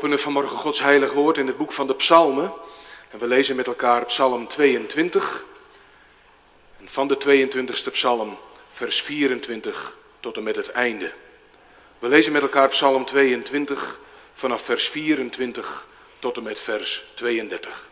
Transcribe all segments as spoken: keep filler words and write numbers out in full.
openen vanmorgen Gods heilig woord in het boek van de Psalmen. En we lezen met elkaar Psalm tweeëntwintig. En van de tweeëntwintigste Psalm, vers vierentwintig tot en met het einde. We lezen met elkaar Psalm tweeëntwintig vanaf vers vierentwintig tot en met vers tweeëndertig.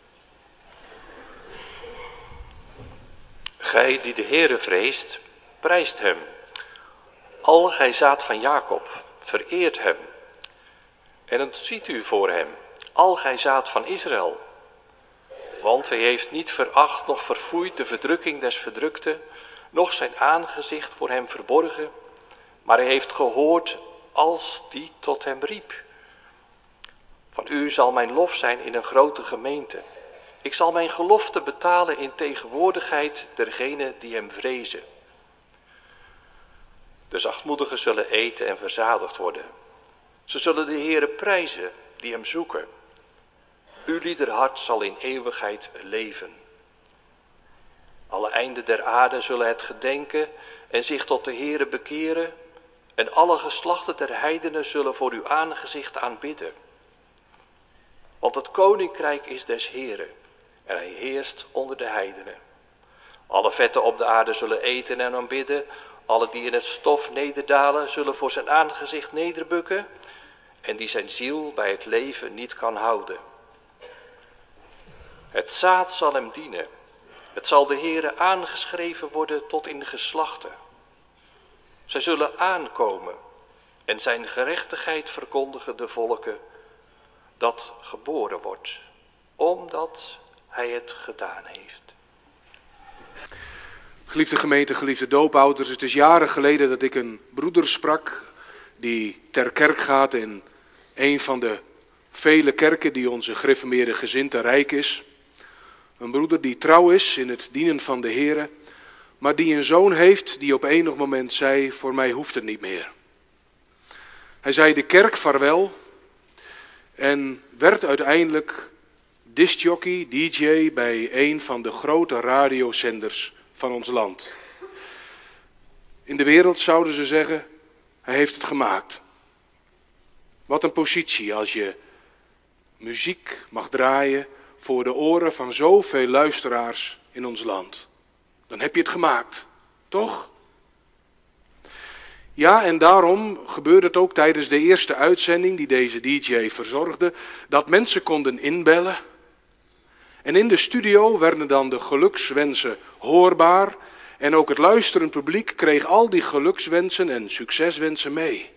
Gij die de Heere vreest, prijst hem. Al gij zaad van Jacob, vereert hem. En ontziet u voor hem, al gij zaad van Israël. Want hij heeft niet veracht, noch verfoeid de verdrukking des verdrukten, noch zijn aangezicht voor hem verborgen, maar hij heeft gehoord als die tot hem riep. Van u zal mijn lof zijn in een grote gemeente. Ik zal mijn gelofte betalen in tegenwoordigheid dergenen die hem vrezen. De zachtmoedigen zullen eten en verzadigd worden. Ze zullen de Heere prijzen die hem zoeken. Uw liederhart zal in eeuwigheid leven. Alle einden der aarde zullen het gedenken en zich tot de Heere bekeren. En alle geslachten der heidenen zullen voor uw aangezicht aanbidden. Want het koninkrijk is des Heeren en hij heerst onder de heidenen. Alle vetten op de aarde zullen eten en aanbidden. Alle die in het stof nederdalen zullen voor zijn aangezicht nederbukken. En die zijn ziel bij het leven niet kan houden. Het zaad zal hem dienen. Het zal de Heere aangeschreven worden tot in de geslachten. Zij zullen aankomen en zijn gerechtigheid verkondigen de volken dat geboren wordt, omdat hij het gedaan heeft. Geliefde gemeente, geliefde doopouders, het is jaren geleden dat ik een broeder sprak die ter kerk gaat in een van de vele kerken die onze gereformeerde gezinte rijk is. Een broeder die trouw is in het dienen van de Heere, maar die een zoon heeft die op enig moment zei, voor mij hoeft het niet meer. Hij zei de kerk vaarwel en werd uiteindelijk discjockey, D J bij een van de grote radiozenders van ons land. In de wereld zouden ze zeggen, hij heeft het gemaakt. Wat een positie als je muziek mag draaien voor de oren van zoveel luisteraars in ons land. Dan heb je het gemaakt, toch? Ja, en daarom gebeurde het ook tijdens de eerste uitzending die deze D J verzorgde, dat mensen konden inbellen. En in de studio werden dan de gelukswensen hoorbaar en ook het luisterend publiek kreeg al die gelukswensen en succeswensen mee.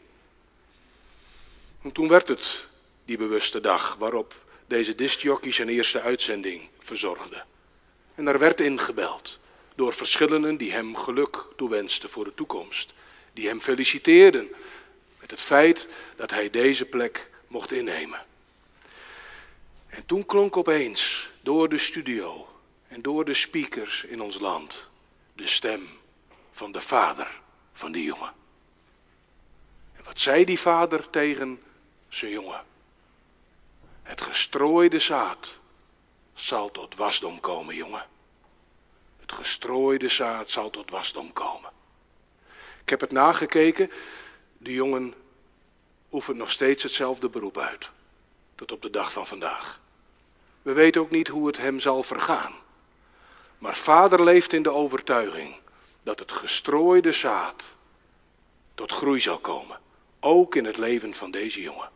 En toen werd het die bewuste dag waarop deze discjockey zijn eerste uitzending verzorgde. En er werd ingebeld door verschillenden die hem geluk toewensten voor de toekomst. Die hem feliciteerden met het feit dat hij deze plek mocht innemen. En toen klonk opeens door de studio en door de speakers in ons land de stem van de vader van die jongen. En wat zei die vader tegen zijn jongen? Het gestrooide zaad zal tot wasdom komen, jongen. Het gestrooide zaad zal tot wasdom komen. Ik heb het nagekeken. De jongen oefent nog steeds hetzelfde beroep uit. Tot op de dag van vandaag. We weten ook niet hoe het hem zal vergaan. Maar vader leeft in de overtuiging dat het gestrooide zaad tot groei zal komen. Ook in het leven van deze jongen.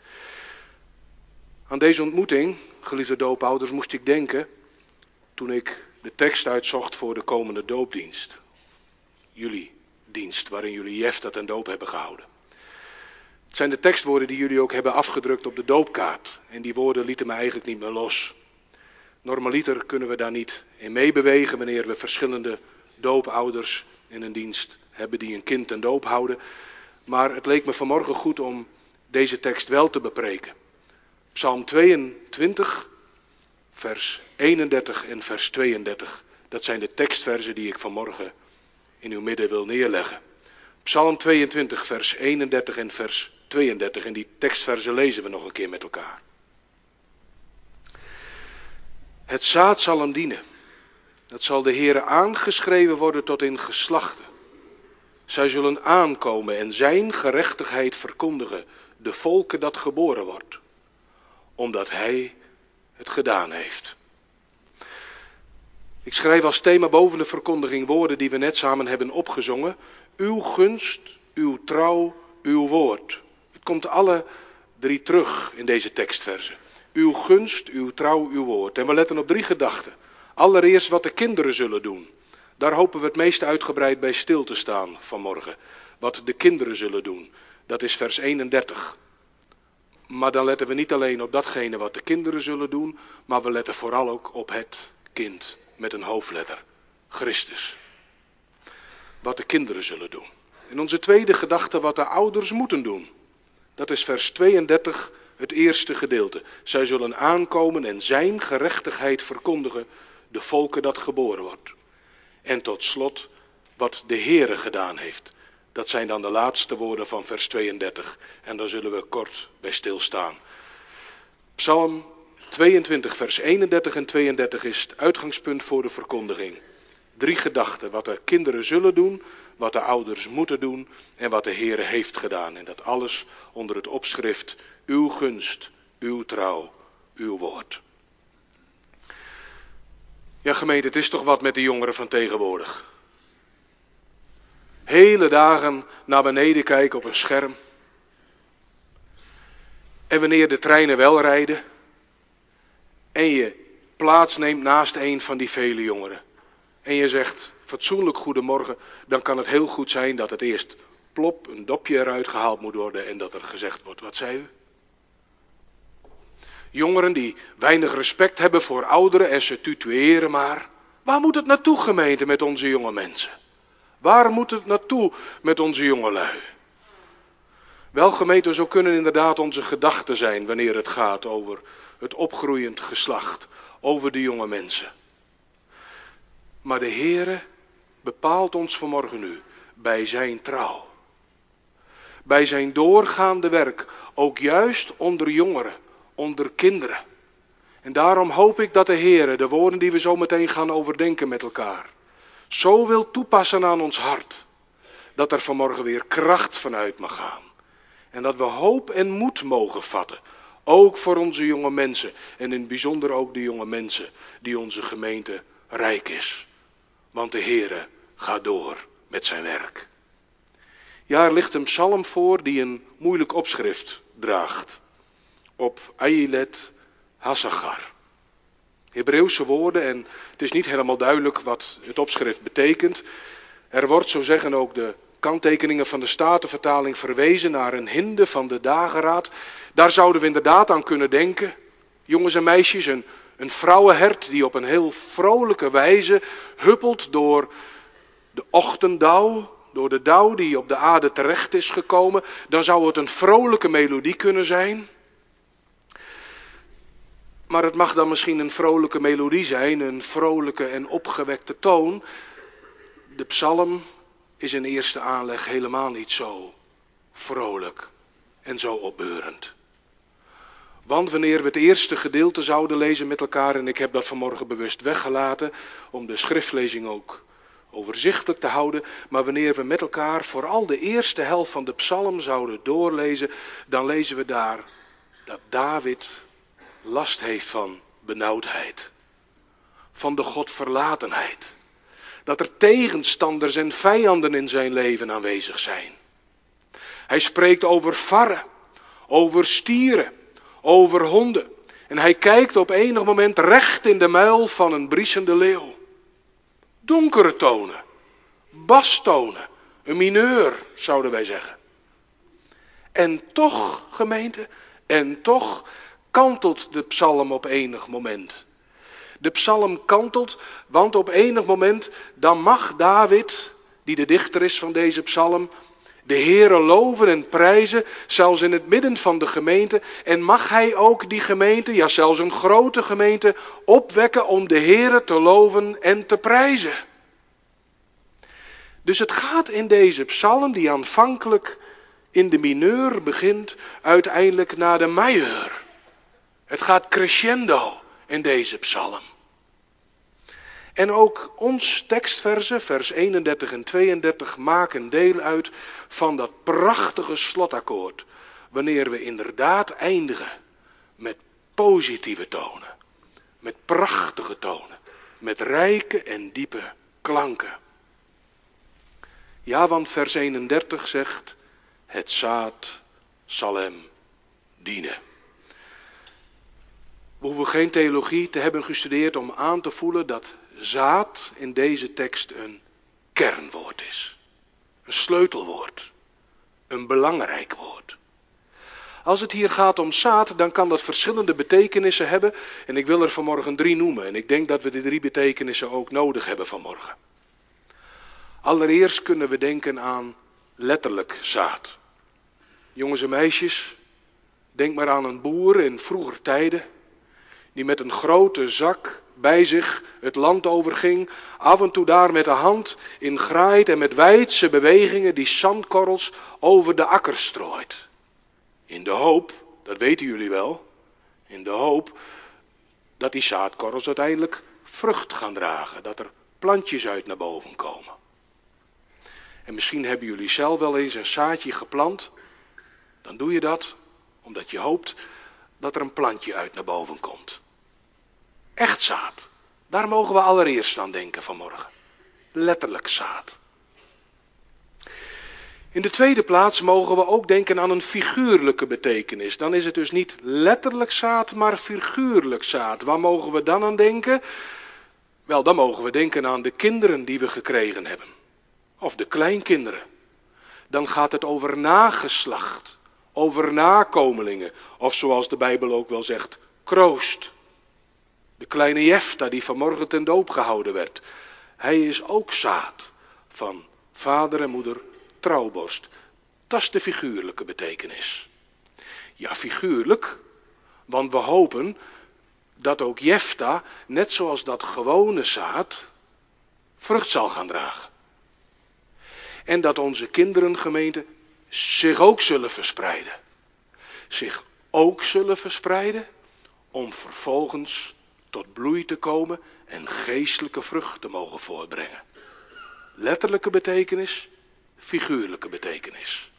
Aan deze ontmoeting, geliefde doopouders, moest ik denken toen ik de tekst uitzocht voor de komende doopdienst. Jullie dienst waarin jullie jeftat en doop hebben gehouden. Het zijn de tekstwoorden die jullie ook hebben afgedrukt op de doopkaart. En die woorden lieten me eigenlijk niet meer los. Normaliter kunnen we daar niet in meebewegen wanneer we verschillende doopouders in een dienst hebben die een kind ten doop houden. Maar het leek me vanmorgen goed om deze tekst wel te bepreken. Psalm tweeëntwintig, vers eenendertig en vers tweeëndertig. Dat zijn de tekstverzen die ik vanmorgen in uw midden wil neerleggen. Psalm tweeëntwintig, vers eenendertig en vers tweeëndertig. En die tekstverzen lezen we nog een keer met elkaar. Het zaad zal hem dienen. Dat zal de Heere aangeschreven worden tot in geslachten. Zij zullen aankomen en zijn gerechtigheid verkondigen, de volken dat geboren wordt. omdat hij het gedaan heeft. Ik schrijf als thema boven de verkondiging woorden die we net samen hebben opgezongen. Uw gunst, uw trouw, uw woord. Het komt alle drie terug in deze tekstversen. Uw gunst, uw trouw, uw woord. En we letten op drie gedachten. Allereerst wat de kinderen zullen doen. Daar hopen we het meest uitgebreid bij stil te staan vanmorgen. Wat de kinderen zullen doen. Dat is vers eenendertig. Maar dan letten we niet alleen op datgene wat de kinderen zullen doen, maar we letten vooral ook op het kind met een hoofdletter. Christus. Wat de kinderen zullen doen. En onze tweede gedachte wat de ouders moeten doen. Dat is vers tweeëndertig, het eerste gedeelte. Zij zullen aankomen en zijn gerechtigheid verkondigen, de volken dat geboren wordt. En tot slot wat de Heere gedaan heeft. Dat zijn dan de laatste woorden van vers tweeëndertig. En daar zullen we kort bij stilstaan. Psalm tweeëntwintig, vers eenendertig en tweeëndertig is het uitgangspunt voor de verkondiging. Drie gedachten. Wat de kinderen zullen doen, wat de ouders moeten doen en wat de Heere heeft gedaan. En dat alles onder het opschrift uw gunst, uw trouw, uw woord. Ja gemeente, het is toch wat met de jongeren van tegenwoordig. Hele dagen naar beneden kijken op een scherm. En wanneer de treinen wel rijden en je plaatsneemt naast een van die vele jongeren. En je zegt fatsoenlijk goedemorgen, dan kan het heel goed zijn dat het eerst plop, een dopje eruit gehaald moet worden en dat er gezegd wordt, wat zei u? Jongeren die weinig respect hebben voor ouderen en ze tutoëren maar. Waar moet het naartoe gemeente met onze jonge mensen? Waar moet het naartoe met onze jongelui? Wel gemeente, zo kunnen inderdaad onze gedachten zijn wanneer het gaat over het opgroeiend geslacht, over de jonge mensen. Maar de Heere bepaalt ons vanmorgen nu bij zijn trouw. Bij zijn doorgaande werk, ook juist onder jongeren, onder kinderen. En daarom hoop ik dat de Heere de woorden die we zo meteen gaan overdenken met elkaar, zo wil toepassen aan ons hart, dat er vanmorgen weer kracht vanuit mag gaan. En dat we hoop en moed mogen vatten, ook voor onze jonge mensen en in het bijzonder ook de jonge mensen die onze gemeente rijk is. Want de Heere gaat door met zijn werk. Ja, er ligt een psalm voor die een moeilijk opschrift draagt. Op Ahilet Hasagar. Hebreeuwse woorden en het is niet helemaal duidelijk wat het opschrift betekent. Er wordt, zo zeggen ook de kanttekeningen van de Statenvertaling, verwezen naar een hinde van de dageraad. Daar zouden we inderdaad aan kunnen denken. Jongens en meisjes, een, een vrouwenhert die op een heel vrolijke wijze huppelt door de ochtenddauw, door de dauw die op de aarde terecht is gekomen. Dan zou het een vrolijke melodie kunnen zijn. Maar het mag dan misschien een vrolijke melodie zijn, een vrolijke en opgewekte toon. De psalm is in eerste aanleg helemaal niet zo vrolijk en zo opbeurend. Want wanneer we het eerste gedeelte zouden lezen met elkaar, en ik heb dat vanmorgen bewust weggelaten, om de schriftlezing ook overzichtelijk te houden, maar wanneer we met elkaar vooral de eerste helft van de psalm zouden doorlezen, dan lezen we daar dat David last heeft van benauwdheid, van de godverlatenheid. Dat er tegenstanders en vijanden in zijn leven aanwezig zijn. Hij spreekt over varren, over stieren, over honden. En hij kijkt op enig moment recht in de muil van een briesende leeuw. Donkere tonen, bastonen, een mineur zouden wij zeggen. En toch, gemeente, en toch kantelt de psalm op enig moment. De psalm kantelt, want op enig moment dan mag David, die de dichter is van deze psalm, de Heere loven en prijzen, zelfs in het midden van de gemeente. En mag hij ook die gemeente, ja zelfs een grote gemeente, opwekken om de Heere te loven en te prijzen. Dus het gaat in deze psalm, die aanvankelijk in de mineur begint, uiteindelijk naar de majeur. Het gaat crescendo in deze psalm. En ook ons tekstversen, vers eenendertig en tweeëndertig, maken deel uit van dat prachtige slotakkoord. Wanneer we inderdaad eindigen met positieve tonen. Met prachtige tonen. Met rijke en diepe klanken. Ja, want vers eenendertig zegt, het zaad zal hem dienen. We hoeven geen theologie te hebben gestudeerd om aan te voelen dat zaad in deze tekst een kernwoord is. Een sleutelwoord. Een belangrijk woord. Als het hier gaat om zaad, dan kan dat verschillende betekenissen hebben. En ik wil er vanmorgen drie noemen. En ik denk dat we die drie betekenissen ook nodig hebben vanmorgen. Allereerst kunnen we denken aan letterlijk zaad. Jongens en meisjes, denk maar aan een boer in vroeger tijden. Die met een grote zak bij zich het land overging. Af en toe daar met de hand in graait en met wijdse bewegingen die zandkorrels over de akker strooit. In de hoop, dat weten jullie wel, in de hoop dat die zaadkorrels uiteindelijk vrucht gaan dragen. Dat er plantjes uit naar boven komen. En misschien hebben jullie zelf wel eens een zaadje geplant. Dan doe je dat omdat je hoopt dat er een plantje uit naar boven komt. Echt zaad. Daar mogen we allereerst aan denken vanmorgen. Letterlijk zaad. In de tweede plaats mogen we ook denken aan een figuurlijke betekenis. Dan is het dus niet letterlijk zaad, maar figuurlijk zaad. Waar mogen we dan aan denken? Wel, dan mogen we denken aan de kinderen die we gekregen hebben. Of de kleinkinderen. Dan gaat het over nageslacht. Over nakomelingen. Of zoals de Bijbel ook wel zegt, kroost. De kleine Jefta die vanmorgen ten doop gehouden werd. Hij is ook zaad van vader en moeder trouwborst. Dat is de figuurlijke betekenis. Ja, figuurlijk, want we hopen dat ook Jefta, net zoals dat gewone zaad, vrucht zal gaan dragen. En dat onze kinderen, gemeente, zich ook zullen verspreiden. Zich ook zullen verspreiden om vervolgens tot bloei te komen en geestelijke vrucht te mogen voortbrengen. Letterlijke betekenis, figuurlijke betekenis.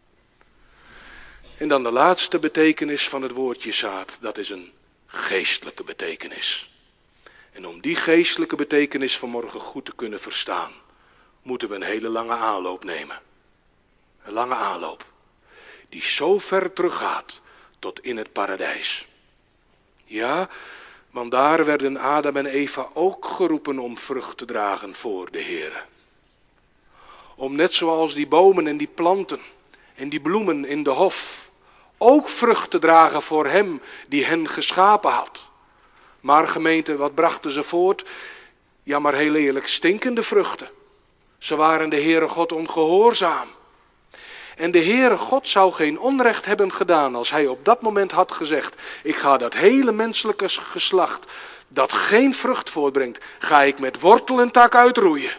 En dan de laatste betekenis van het woordje zaad, dat is een geestelijke betekenis. En om die geestelijke betekenis vanmorgen goed te kunnen verstaan, moeten we een hele lange aanloop nemen. Een lange aanloop. Die zo ver teruggaat tot in het paradijs. Ja, want daar werden Adam en Eva ook geroepen om vrucht te dragen voor de Heere. Om net zoals die bomen en die planten en die bloemen in de hof ook vrucht te dragen voor hem die hen geschapen had. Maar gemeente, wat brachten ze voort? Ja, maar heel eerlijk, stinkende vruchten. Ze waren de Heere God ongehoorzaam. En de Heere God zou geen onrecht hebben gedaan als hij op dat moment had gezegd, ik ga dat hele menselijke geslacht dat geen vrucht voortbrengt, ga ik met wortel en tak uitroeien.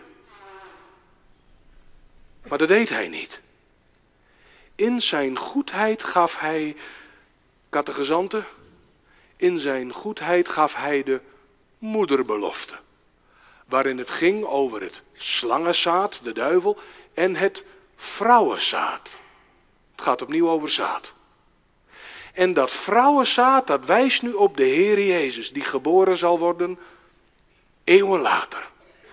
Maar dat deed hij niet. In zijn goedheid gaf hij, catechizanten, in zijn goedheid gaf hij de moederbelofte. Waarin het ging over het slangenzaad, de duivel, en het vrouwenzaad. Het gaat opnieuw over zaad. En dat vrouwenzaad, dat wijst nu op de Heer Jezus, die geboren zal worden eeuwen later.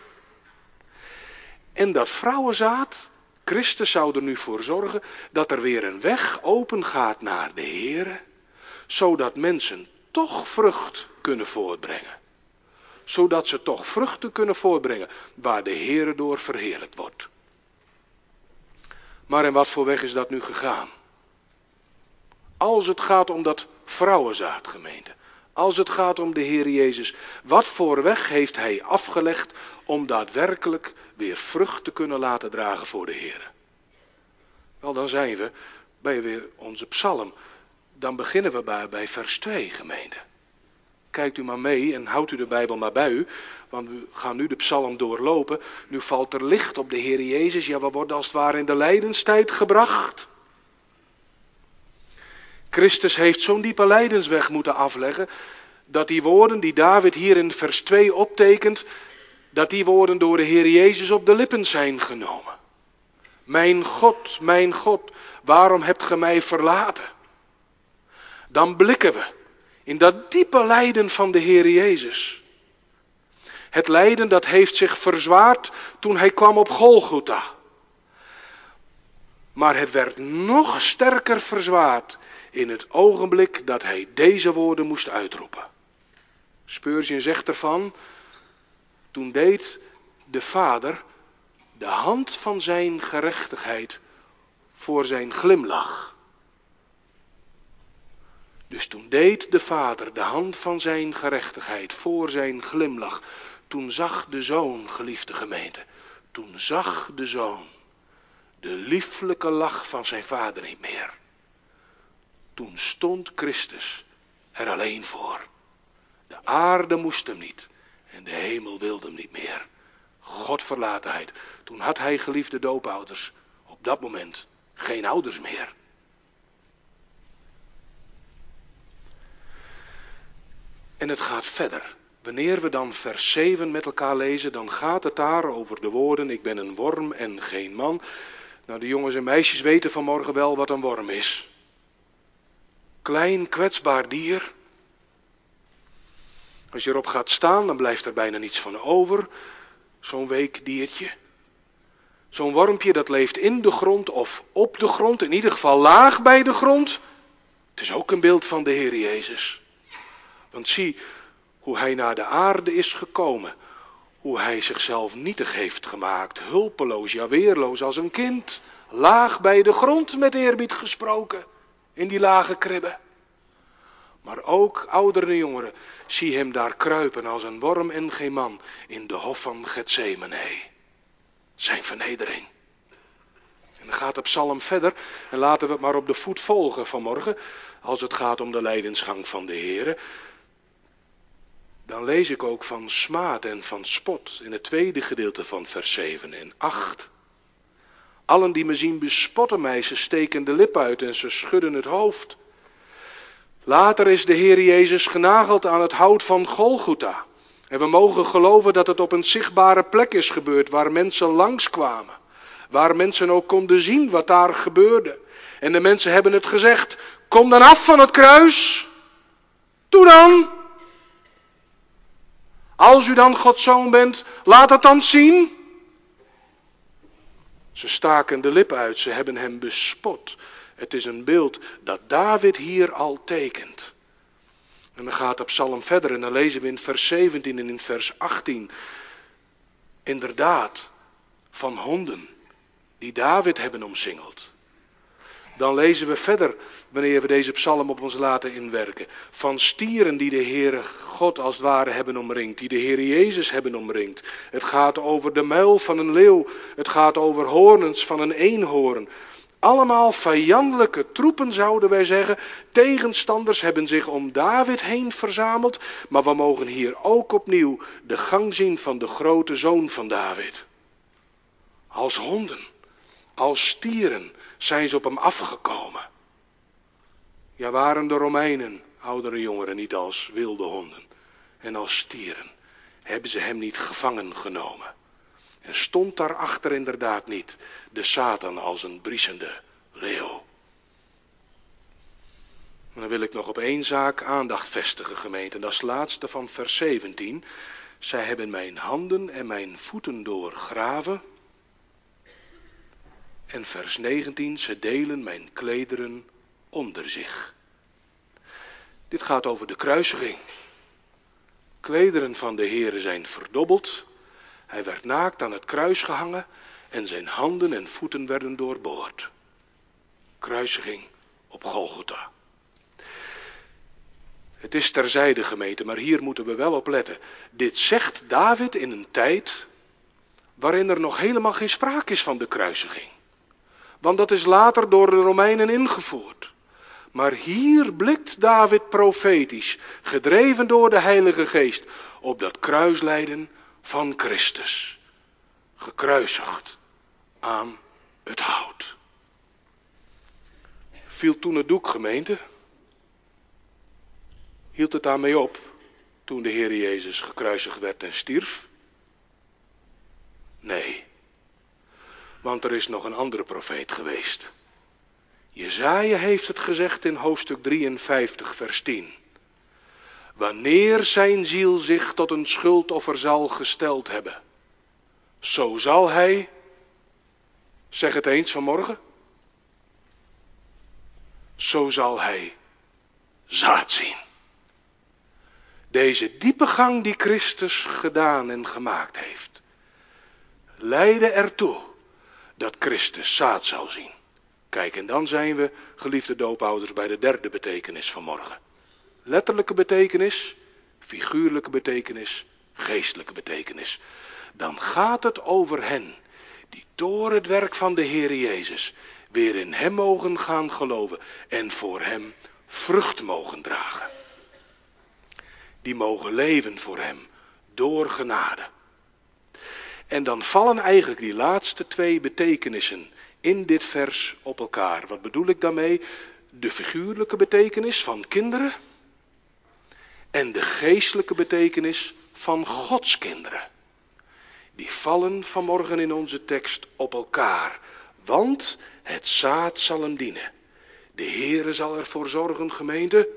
En dat vrouwenzaad, Christus zou er nu voor zorgen dat er weer een weg open gaat naar de Heer, zodat mensen toch vrucht kunnen voortbrengen. Zodat ze toch vruchten kunnen voortbrengen waar de Heer door verheerlijkt wordt. Maar in wat voor weg is dat nu gegaan? Als het gaat om dat vrouwenzaad, gemeente. Als het gaat om de Heer Jezus. Wat voor weg heeft hij afgelegd om daadwerkelijk weer vrucht te kunnen laten dragen voor de Heer? Wel, dan zijn we bij weer onze psalm. Dan beginnen we bij, bij vers twee, gemeente. Kijkt u maar mee en houdt u de Bijbel maar bij u. Want we gaan nu de psalm doorlopen. Nu valt er licht op de Heer Jezus. Ja, we worden als het ware in de lijdenstijd gebracht. Christus heeft zo'n diepe lijdensweg moeten afleggen. Dat die woorden die David hier in vers twee optekent. Dat die woorden door de Heer Jezus op de lippen zijn genomen. Mijn God, mijn God, waarom hebt ge mij verlaten? Dan blikken we In dat diepe lijden van de Heer Jezus. Het lijden dat heeft zich verzwaard toen hij kwam op Golgotha. Maar het werd nog sterker verzwaard in het ogenblik dat hij deze woorden moest uitroepen. Spurgeon zegt ervan, toen deed de Vader de hand van zijn gerechtigheid voor zijn glimlach. Dus toen deed de Vader de hand van zijn gerechtigheid voor zijn glimlach. Toen zag de Zoon, geliefde gemeente, toen zag de Zoon de lieflijke lach van zijn Vader niet meer. Toen stond Christus er alleen voor. De aarde moest hem niet en de hemel wilde hem niet meer. Godverlatenheid. Toen had hij, geliefde doopouders, op dat moment geen ouders meer. En het gaat verder. Wanneer we dan vers zeven met elkaar lezen, dan gaat het daar over de woorden, ik ben een worm en geen man. Nou, de jongens en meisjes weten vanmorgen wel wat een worm is. Klein, kwetsbaar dier. Als je erop gaat staan, dan blijft er bijna niets van over. Zo'n week diertje. Zo'n wormpje dat leeft in de grond of op de grond, in ieder geval laag bij de grond. Het is ook een beeld van de Heer Jezus. Want zie hoe hij naar de aarde is gekomen. Hoe hij zichzelf nietig heeft gemaakt. Hulpeloos, ja weerloos als een kind. Laag bij de grond, met eerbied gesproken. In die lage kribbe. Maar ook ouderen en jongeren, zie hem daar kruipen als een worm en geen man. In de hof van Getsemane. Zijn vernedering. En dan gaat de psalm verder. En laten we het maar op de voet volgen vanmorgen. Als het gaat om de lijdensgang van de Heere. Dan lees ik ook van smaad en van spot in het tweede gedeelte van vers zeven en acht. Allen die me zien bespotten mij, ze steken de lip uit en ze schudden het hoofd. Later is de Heer Jezus genageld aan het hout van Golgotha. En we mogen geloven dat het op een zichtbare plek is gebeurd, waar mensen langskwamen. Waar mensen ook konden zien wat daar gebeurde. En de mensen hebben het gezegd, kom dan af van het kruis. Doe dan. Als u dan Gods zoon bent, laat het dan zien. Ze staken de lip uit, ze hebben hem bespot. Het is een beeld dat David hier al tekent. En dan gaat de psalm verder en dan lezen we in vers zeventien en in vers achttien. Inderdaad, van honden die David hebben omsingeld. Dan lezen we verder, wanneer we deze psalm op ons laten inwerken, van stieren die de Heere God als het ware hebben omringd, die de Heere Jezus hebben omringd. Het gaat over de muil van een leeuw, het gaat over hoorns van een eenhoorn. Allemaal vijandelijke troepen, zouden wij zeggen. Tegenstanders hebben zich om David heen verzameld, maar we mogen hier ook opnieuw de gang zien van de grote zoon van David. Als honden, als stieren zijn ze op hem afgekomen. Ja, waren de Romeinen, oudere jongeren, niet als wilde honden en als stieren, hebben ze hem niet gevangen genomen. En stond daarachter inderdaad niet de Satan als een briesende leeuw. En dan wil ik nog op één zaak aandacht vestigen, gemeente. En dat is het laatste van vers zeventien. Zij hebben mijn handen en mijn voeten doorgraven. En vers negentien, ze delen mijn klederen onder zich. Dit gaat over de kruisiging. Klederen van de Heere zijn verdobbeld. Hij werd naakt aan het kruis gehangen en zijn handen en voeten werden doorboord. Kruisiging op Golgotha. Het is terzijde, gemeente, maar hier moeten we wel op letten. Dit zegt David in een tijd waarin er nog helemaal geen sprake is van de kruisiging. Want dat is later door de Romeinen ingevoerd. Maar hier blikt David profetisch, gedreven door de Heilige Geest, op dat kruislijden van Christus. Gekruisigd aan het hout. Viel toen het doek, gemeente? Hield het daarmee op toen de Heer Jezus gekruisigd werd en stierf? Nee. Want er is nog een andere profeet geweest. Jesaja heeft het gezegd in hoofdstuk drieënvijftig vers tien. wanneer zijn ziel zich tot een schuldoffer zal gesteld hebben, zo zal hij, zeg het eens vanmorgen, zo zal hij zaad zien. Deze diepe gang die Christus gedaan en gemaakt heeft, leidde ertoe dat Christus zaad zou zien. Kijk, en dan zijn we, geliefde doopouders, bij de derde betekenis van morgen. Letterlijke betekenis, figuurlijke betekenis, geestelijke betekenis. Dan gaat het over hen die door het werk van de Heer Jezus weer in hem mogen gaan geloven en voor hem vrucht mogen dragen. Die mogen leven voor hem door genade. En dan vallen eigenlijk die laatste twee betekenissen in dit vers op elkaar. Wat bedoel ik daarmee? De figuurlijke betekenis van kinderen en de geestelijke betekenis van Gods kinderen. Die vallen vanmorgen in onze tekst op elkaar. Want het zaad zal hem dienen. De Heere zal ervoor zorgen, gemeente,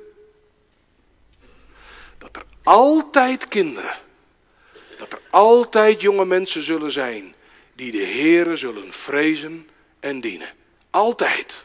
dat er altijd kinderen, dat er altijd jonge mensen zullen zijn die de Heere zullen vrezen en dienen. Altijd.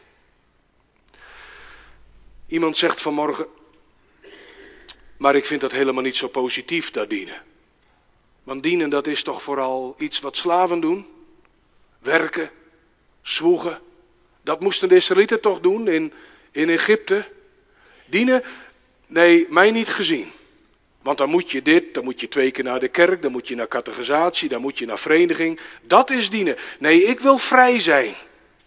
Iemand zegt vanmorgen, maar ik vind dat helemaal niet zo positief, dat dienen. Want dienen, dat is toch vooral iets wat slaven doen? Werken, zwoegen. Dat moesten de Israëlieten toch doen in, in Egypte? Dienen? Nee, mij niet gezien. Want dan moet je dit, dan moet je twee keer naar de kerk, dan moet je naar catechisatie, dan moet je naar vereniging. Dat is dienen. Nee, ik wil vrij zijn.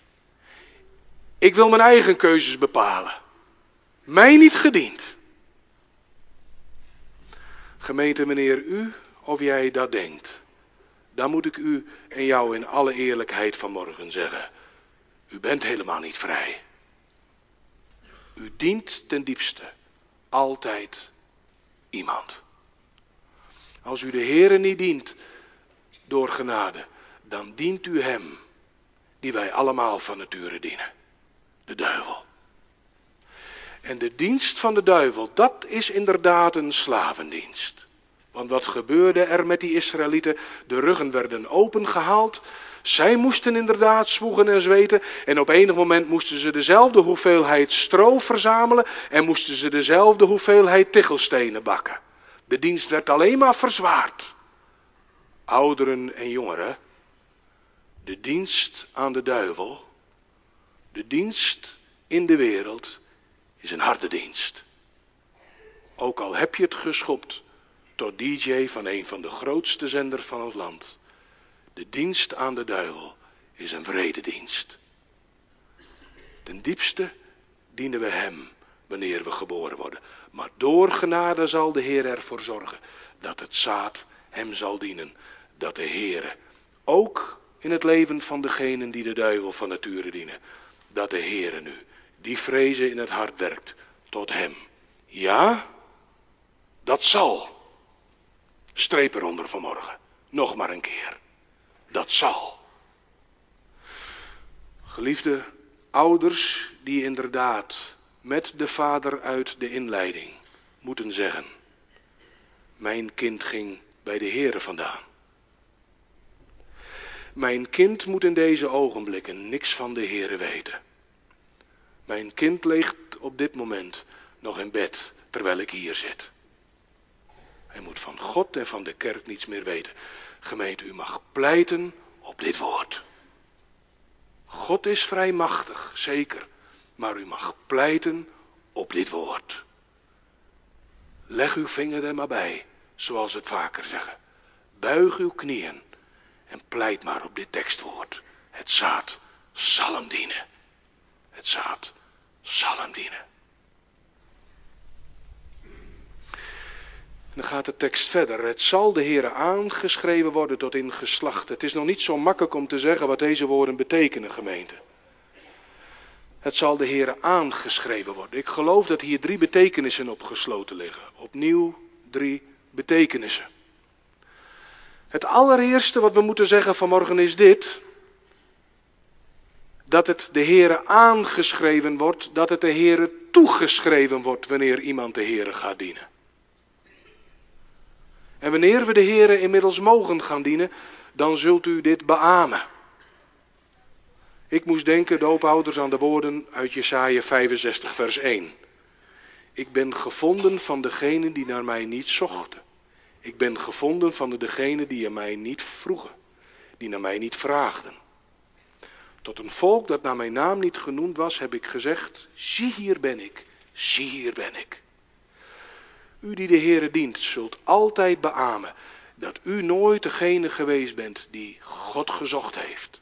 Ik wil mijn eigen keuzes bepalen. Mij niet gediend. Gemeente, wanneer u of jij dat denkt, dan moet ik u en jou in alle eerlijkheid vanmorgen zeggen. U bent helemaal niet vrij. U dient ten diepste altijd iemand. Als u de Heere niet dient door genade, dan dient u hem die wij allemaal van nature dienen. De duivel. En de dienst van de duivel, dat is inderdaad een slavendienst. Want wat gebeurde er met die Israëlieten? De ruggen werden opengehaald. Zij moesten inderdaad zwoegen en zweten. En op enig moment moesten ze dezelfde hoeveelheid stro verzamelen. En moesten ze dezelfde hoeveelheid tichelstenen bakken. De dienst werd alleen maar verzwaard. Ouderen en jongeren. De dienst aan de duivel. De dienst in de wereld is een harde dienst. Ook al heb je het geschopt tot D J van een van de grootste zenders van ons land. De dienst aan de duivel is een wrededienst. Ten diepste dienen we hem wanneer we geboren worden. Maar door genade zal de Heer ervoor zorgen dat het zaad hem zal dienen. Dat de Heer ook in het leven van degenen die de duivel van nature dienen. Dat de Heer nu die vrezen in het hart werkt tot hem. Ja, dat zal. Streep eronder vanmorgen. Nog maar een keer. Dat zal. Geliefde ouders die inderdaad met de vader uit de inleiding moeten zeggen. Mijn kind ging bij de Heere vandaan. Mijn kind moet in deze ogenblikken niks van de Heere weten. Mijn kind ligt op dit moment nog in bed terwijl ik hier zit. Hij moet van God en van de kerk niets meer weten. Gemeente, u mag pleiten op dit woord. God is vrijmachtig, zeker. Maar u mag pleiten op dit woord. Leg uw vinger er maar bij, zoals we het vaker zeggen. Buig uw knieën en pleit maar op dit tekstwoord. Het zaad zal hem dienen. Het zaad zal hem dienen. Dan gaat de tekst verder. Het zal de Heere aangeschreven worden tot in geslacht. Het is nog niet zo makkelijk om te zeggen wat deze woorden betekenen, gemeente. Het zal de Heere aangeschreven worden. Ik geloof dat hier drie betekenissen opgesloten liggen. Opnieuw drie betekenissen. Het allereerste wat we moeten zeggen vanmorgen is dit. Dat het de Heere aangeschreven wordt, dat het de Heere toegeschreven wordt wanneer iemand de Heere gaat dienen. En wanneer we de Heere inmiddels mogen gaan dienen, dan zult u dit beamen. Ik moest denken, doopouders, aan de woorden uit Jesaja vijfenzestig vers één. Ik ben gevonden van degenen die naar mij niet zochten. Ik ben gevonden van degenen die aan mij niet vroegen, die naar mij niet vraagden. Tot een volk dat naar mijn naam niet genoemd was, heb ik gezegd, zie hier ben ik, zie hier ben ik. U die de Heere dient, zult altijd beamen dat u nooit degene geweest bent die God gezocht heeft.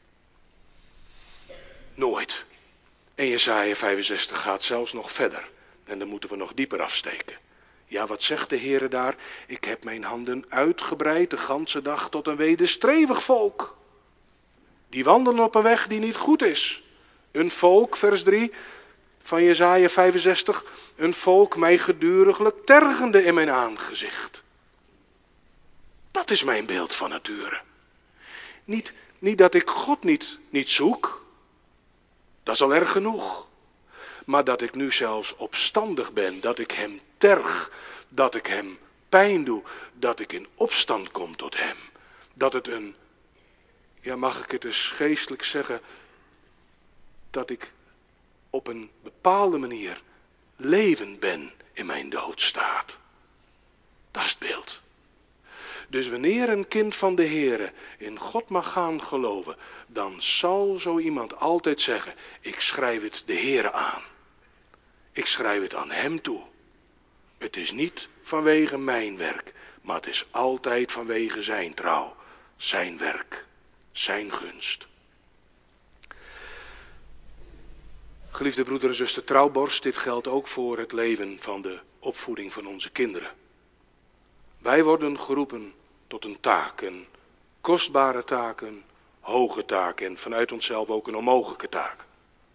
Nooit. En Jesaja vijfenzestig gaat zelfs nog verder. En dan moeten we nog dieper afsteken. Ja, wat zegt de Heere daar? Ik heb mijn handen uitgebreid de ganse dag tot een wederstrevig volk. Die wandelen op een weg die niet goed is. Een volk, vers drie van Jesaja vijfenzestig. Een volk mij geduriglijk tergende in mijn aangezicht. Dat is mijn beeld van nature. Niet, niet dat ik God niet, niet zoek. Dat is al erg genoeg. Maar dat ik nu zelfs opstandig ben, dat ik hem terg, dat ik hem pijn doe, dat ik in opstand kom tot hem. Dat het een, ja mag ik het eens geestelijk zeggen, dat ik op een bepaalde manier levend ben in mijn doodstaat. Dat is het beeld. Dus wanneer een kind van de Heere in God mag gaan geloven, dan zal zo iemand altijd zeggen, ik schrijf het de Heere aan. Ik schrijf het aan hem toe. Het is niet vanwege mijn werk, maar het is altijd vanwege zijn trouw, zijn werk, zijn gunst. Geliefde broeder en zuster Trouwborst, dit geldt ook voor het leven van de opvoeding van onze kinderen. Wij worden geroepen tot een taak, een kostbare taak, een hoge taak en vanuit onszelf ook een onmogelijke taak.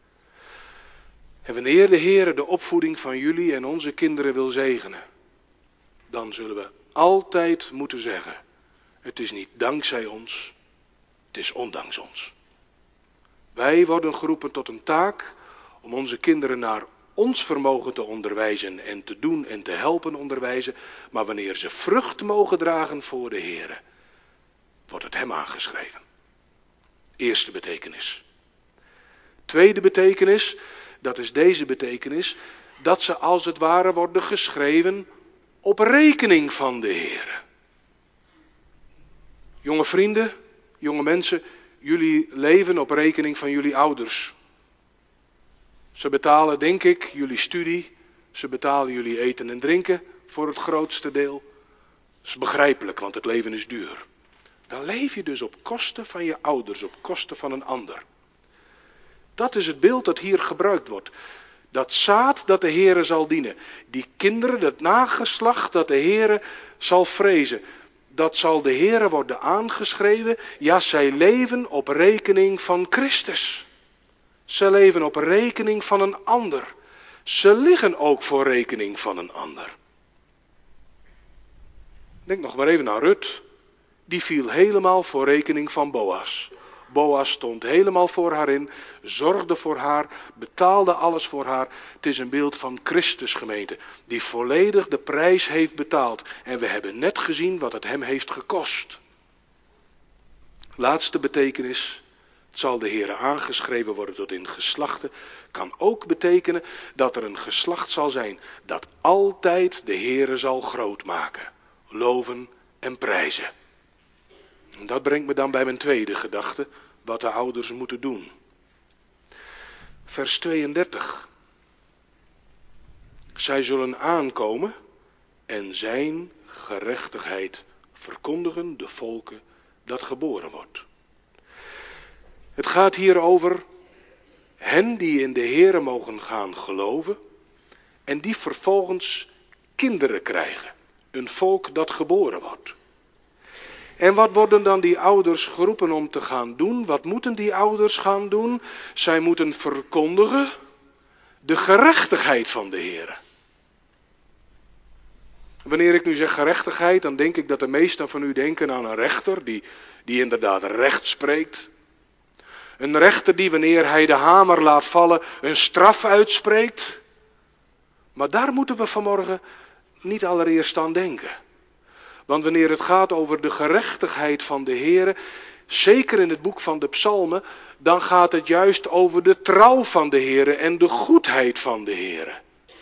En wanneer de Heere de opvoeding van jullie en onze kinderen wil zegenen, dan zullen we altijd moeten zeggen, het is niet dankzij ons, het is ondanks ons. Wij worden geroepen tot een taak om onze kinderen naar ons vermogen te onderwijzen en te doen en te helpen onderwijzen, maar wanneer ze vrucht mogen dragen voor de Heere, wordt het hem aangeschreven. Eerste betekenis. Tweede betekenis, dat is deze betekenis, dat ze als het ware worden geschreven op rekening van de Heere. Jonge vrienden, jonge mensen, jullie leven op rekening van jullie ouders. Ze betalen, denk ik, jullie studie, ze betalen jullie eten en drinken voor het grootste deel. Dat is begrijpelijk, want het leven is duur. Dan leef je dus op kosten van je ouders, op kosten van een ander. Dat is het beeld dat hier gebruikt wordt. Dat zaad dat de Heere zal dienen. Die kinderen, dat nageslacht dat de Heere zal vrezen. Dat zal de Heere worden aangeschreven. Ja, zij leven op rekening van Christus. Ze leven op rekening van een ander. Ze liggen ook voor rekening van een ander. Denk nog maar even aan Rut. Die viel helemaal voor rekening van Boas. Boas stond helemaal voor haar in, zorgde voor haar, betaalde alles voor haar. Het is een beeld van Christus, gemeente, die volledig de prijs heeft betaald. En we hebben net gezien wat het hem heeft gekost. Laatste betekenis, het zal de Heere aangeschreven worden tot in geslachten, kan ook betekenen dat er een geslacht zal zijn dat altijd de Heere zal groot maken, loven en prijzen. En dat brengt me dan bij mijn tweede gedachte, wat de ouders moeten doen. Vers tweeëndertig. Zij zullen aankomen en zijn gerechtigheid verkondigen de volken dat geboren wordt. Het gaat hier over hen die in de Heere mogen gaan geloven en die vervolgens kinderen krijgen. Een volk dat geboren wordt. En wat worden dan die ouders geroepen om te gaan doen? Wat moeten die ouders gaan doen? Zij moeten verkondigen de gerechtigheid van de Heere. Wanneer ik nu zeg gerechtigheid, dan denk ik dat de meesten van u denken aan een rechter die, die inderdaad recht spreekt. Een rechter die wanneer hij de hamer laat vallen een straf uitspreekt. Maar daar moeten we vanmorgen niet allereerst aan denken. Want wanneer het gaat over de gerechtigheid van de Heere, zeker in het boek van de Psalmen, dan gaat het juist over de trouw van de Heere en de goedheid van de Heere.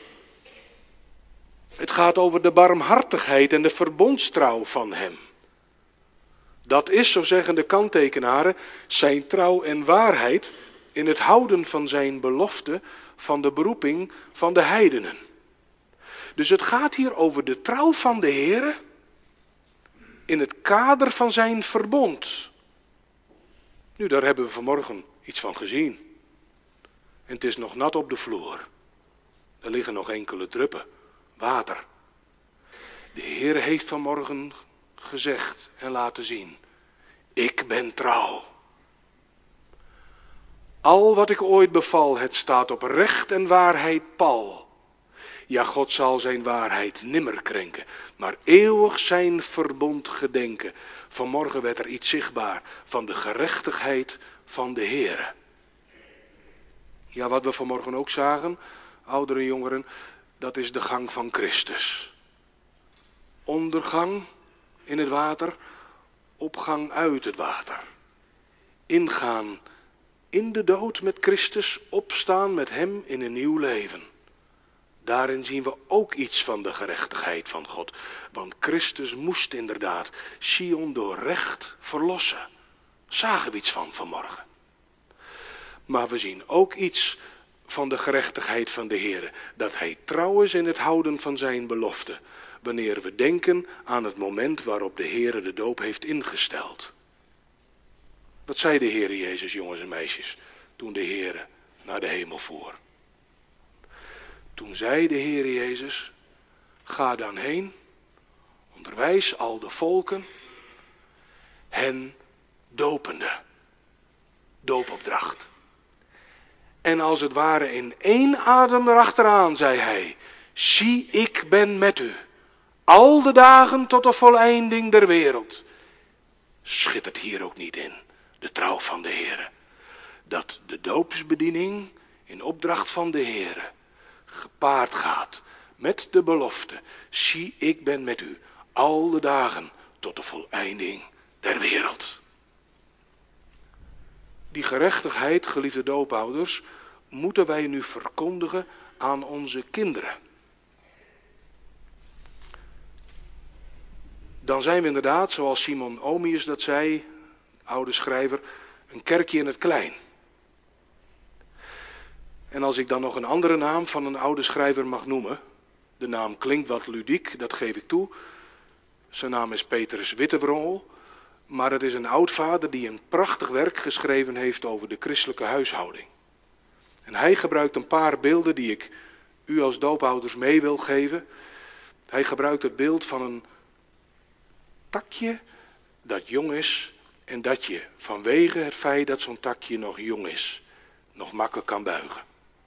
Het gaat over de barmhartigheid en de verbondstrouw van hem. Dat is, zo zeggen de kanttekenaren, zijn trouw en waarheid in het houden van zijn belofte van de beroeping van de heidenen. Dus het gaat hier over de trouw van de Heere in het kader van zijn verbond. Nu, daar hebben we vanmorgen iets van gezien. En het is nog nat op de vloer. Er liggen nog enkele druppen water. De Heer heeft vanmorgen gezegd en laten zien: ik ben trouw. Al wat ik ooit beval, het staat op recht en waarheid pal. Ja, God zal zijn waarheid nimmer krenken, maar eeuwig zijn verbond gedenken. Vanmorgen werd er iets zichtbaar van de gerechtigheid van de Heere. Ja, wat we vanmorgen ook zagen, ouderen en jongeren, dat is de gang van Christus. Ondergang in het water, opgang uit het water. Ingaan in de dood met Christus, opstaan met hem in een nieuw leven. Daarin zien we ook iets van de gerechtigheid van God. Want Christus moest inderdaad Sion door recht verlossen. Zagen we iets van vanmorgen. Maar we zien ook iets van de gerechtigheid van de Heer. Dat hij trouw is in het houden van zijn belofte. Wanneer we denken aan het moment waarop de Heer de doop heeft ingesteld. Wat zei de Heer Jezus, jongens en meisjes, toen de Heer naar de hemel voer? Toen zei de Heer Jezus: ga dan heen, onderwijs al de volken, hen dopende. Doopopdracht. En als het ware in één adem erachteraan zei hij: zie, ik ben met u, al de dagen tot de voleinding der wereld. Schittert hier ook niet in, de trouw van de Heer, dat de doopsbediening in opdracht van de Heer gepaard gaat met de belofte: zie, ik ben met u al de dagen tot de voleinding der wereld. Die gerechtigheid, geliefde doopouders, moeten wij nu verkondigen aan onze kinderen. Dan zijn we inderdaad, zoals Simon Omius dat zei, oude schrijver, een kerkje in het klein. En als ik dan nog een andere naam van een oude schrijver mag noemen, de naam klinkt wat ludiek, dat geef ik toe. Zijn naam is Petrus Wittewrongel, maar het is een oudvader die een prachtig werk geschreven heeft over de christelijke huishouding. En hij gebruikt een paar beelden die ik u als doopouders mee wil geven. Hij gebruikt het beeld van een takje dat jong is en dat je vanwege het feit dat zo'n takje nog jong is, nog makkelijk kan buigen.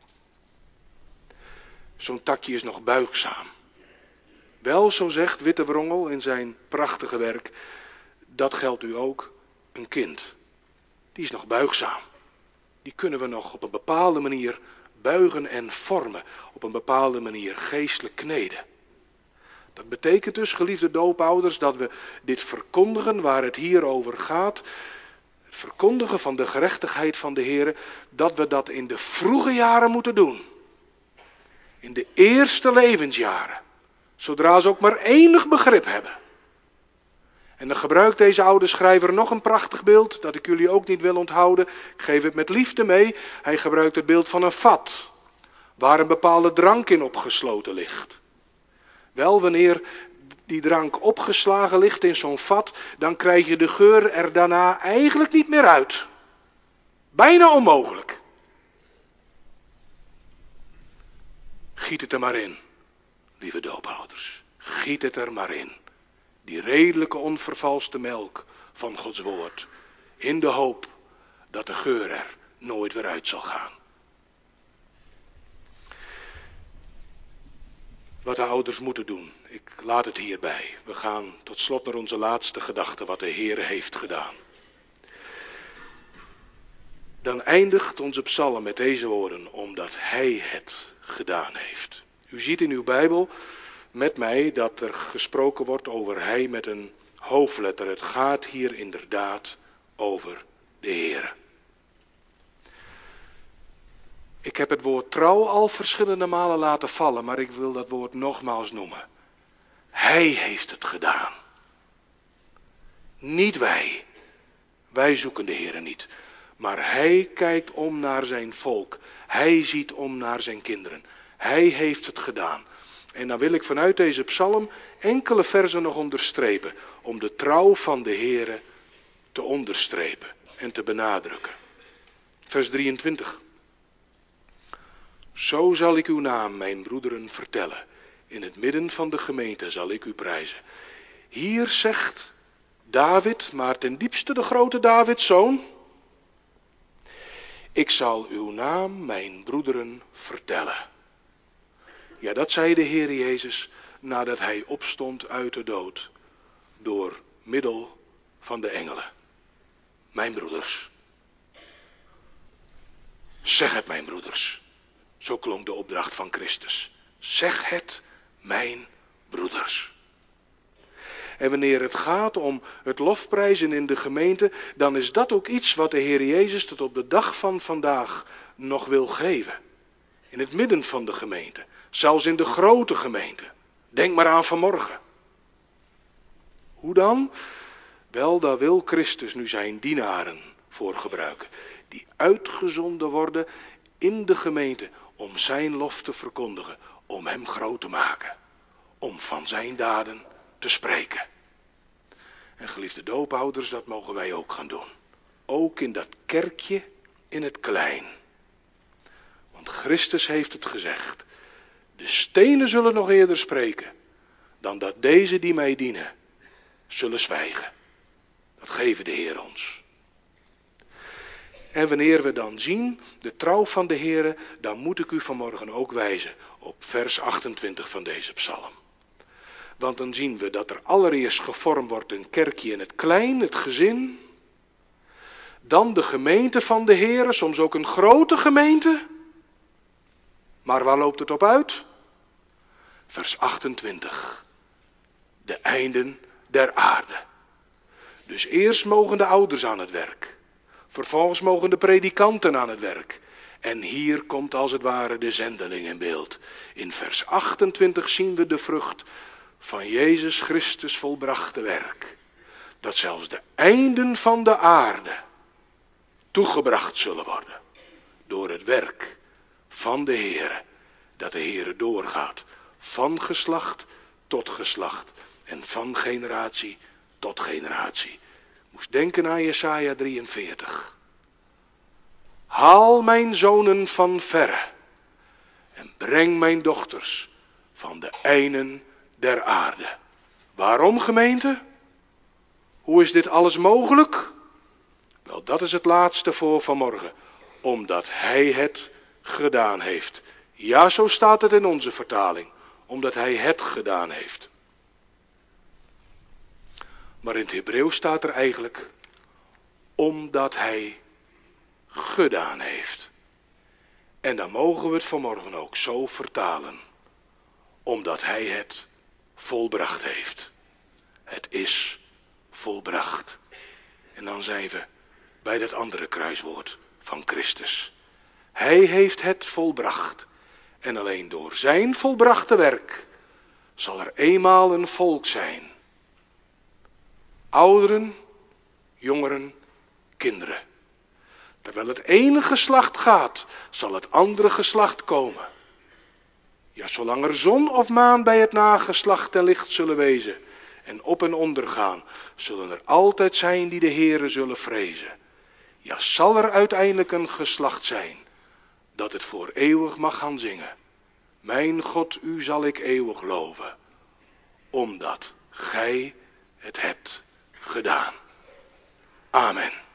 Zo'n takje is nog buigzaam. Wel, zo zegt Wittewrongel in zijn prachtige werk, dat geldt u ook, een kind. Die is nog buigzaam. Die kunnen we nog op een bepaalde manier buigen en vormen. Op een bepaalde manier geestelijk kneden. Dat betekent dus, geliefde doopouders, dat we dit verkondigen waar het hier over gaat. Het verkondigen van de gerechtigheid van de Heer. Dat we dat in de vroege jaren moeten doen. In de eerste levensjaren. Zodra ze ook maar enig begrip hebben. En dan gebruikt deze oude schrijver nog een prachtig beeld, dat ik jullie ook niet wil onthouden. Ik geef het met liefde mee. Hij gebruikt het beeld van een vat, waar een bepaalde drank in opgesloten ligt. Wel, wanneer die drank opgeslagen ligt in zo'n vat, dan krijg je de geur er daarna eigenlijk niet meer uit. Bijna onmogelijk. Giet het er maar in, lieve doopouders. Giet het er maar in. Die redelijke onvervalste melk van Gods woord. In de hoop dat de geur er nooit weer uit zal gaan. Wat de ouders moeten doen. Ik laat het hierbij. We gaan tot slot naar onze laatste gedachte. Wat de Heer heeft gedaan. Dan eindigt onze psalm met deze woorden. Omdat Hij het gedaan heeft. U ziet in uw Bijbel met mij dat er gesproken wordt over hij met een hoofdletter. Het gaat hier inderdaad over de Heere. Ik heb het woord trouw al verschillende malen laten vallen, maar ik wil dat woord nogmaals noemen. Hij heeft het gedaan. Niet wij. Wij zoeken de Heere niet. Maar hij kijkt om naar zijn volk. Hij ziet om naar zijn kinderen. Hij heeft het gedaan. En dan wil ik vanuit deze psalm enkele verzen nog onderstrepen. Om de trouw van de Heere te onderstrepen en te benadrukken. Vers drieëntwintig. Zo zal ik uw naam, mijn broederen, vertellen. In het midden van de gemeente zal ik u prijzen. Hier zegt David, maar ten diepste de grote Davids zoon. Ik zal uw naam, mijn broederen, vertellen. Ja, dat zei de Heer Jezus nadat hij opstond uit de dood. Door middel van de engelen. Mijn broeders. Zeg het, mijn broeders. Zo klonk de opdracht van Christus. Zeg het, mijn broeders. En wanneer het gaat om het lofprijzen in de gemeente, dan is dat ook iets wat de Heer Jezus tot op de dag van vandaag nog wil geven. In het midden van de gemeente. Zelfs in de grote gemeente. Denk maar aan vanmorgen. Hoe dan? Wel, daar wil Christus nu zijn dienaren voor gebruiken. Die uitgezonden worden in de gemeente om zijn lof te verkondigen. Om hem groot te maken. Om van zijn daden te spreken. En geliefde doopouders, dat mogen wij ook gaan doen. Ook in dat kerkje in het klein. Want Christus heeft het gezegd. De stenen zullen nog eerder spreken dan dat deze die mij dienen zullen zwijgen. Dat geven de Heer ons. En wanneer we dan zien de trouw van de Heer, dan moet ik u vanmorgen ook wijzen op vers achtentwintig van deze psalm. Want dan zien we dat er allereerst gevormd wordt een kerkje in het klein, het gezin. Dan de gemeente van de Heer, soms ook een grote gemeente. Maar waar loopt het op uit? Vers achtentwintig. De einden der aarde. Dus eerst mogen de ouders aan het werk. Vervolgens mogen de predikanten aan het werk. En hier komt als het ware de zendeling in beeld. In vers achtentwintig zien we de vrucht van Jezus Christus volbrachte werk. Dat zelfs de einden van de aarde toegebracht zullen worden. Door het werk van de Heere. Dat de Heere doorgaat. Van geslacht tot geslacht. En van generatie tot generatie. Moest denken aan Jesaja drieënveertig. Haal mijn zonen van verre. En breng mijn dochters van de einden der aarde. Waarom, gemeente? Hoe is dit alles mogelijk? Wel, dat is het laatste voor vanmorgen. Omdat hij het gedaan heeft. Ja, zo staat het in onze vertaling. Omdat hij het gedaan heeft. Maar in het Hebreeuws staat er eigenlijk. Omdat hij gedaan heeft. En dan mogen we het vanmorgen ook zo vertalen. Omdat hij het volbracht heeft. Het is volbracht. En dan zijn we bij dat andere kruiswoord van Christus. Hij heeft het volbracht. En alleen door zijn volbrachte werk zal er eenmaal een volk zijn. Ouderen, jongeren, kinderen. Terwijl het ene geslacht gaat, zal het andere geslacht komen. Ja, zolang er zon of maan bij het nageslacht ter licht zullen wezen en op en onder gaan, zullen er altijd zijn die de Heere zullen vrezen. Ja, zal er uiteindelijk een geslacht zijn dat het voor eeuwig mag gaan zingen. Mijn God, u zal ik eeuwig loven, omdat gij het hebt gedaan. Amen.